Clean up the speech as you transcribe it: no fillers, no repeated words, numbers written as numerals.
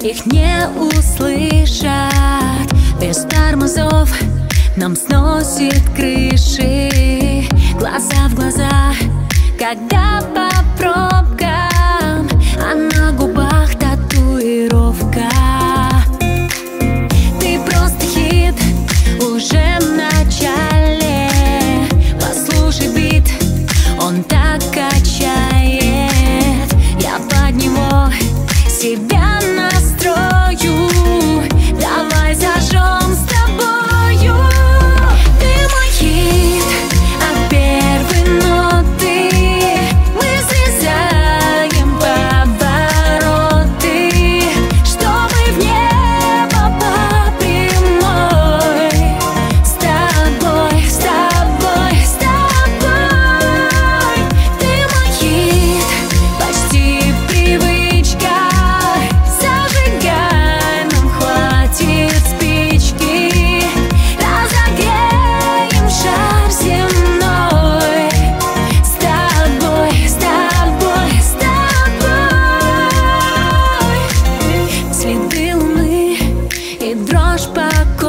их не услышат. Без тормозов нам сносит крыши, глаза в глаза, когда по пробкам, а на губах татуировка. Ты просто хит уже в начале. Послушай бит, он так качает. Я под него себя настрою. Давай зажжем с тобою. Ты мой хит от первой ноты. Мы срезаем повороты, чтобы в небо по прямой. С тобой, с тобой, с тобой. Ты мой хит, почти привычка. Зажигай, нам хватит спички. Разогреем шар земной. С тобой, с тобой, с тобой. Следы луны и дрожь по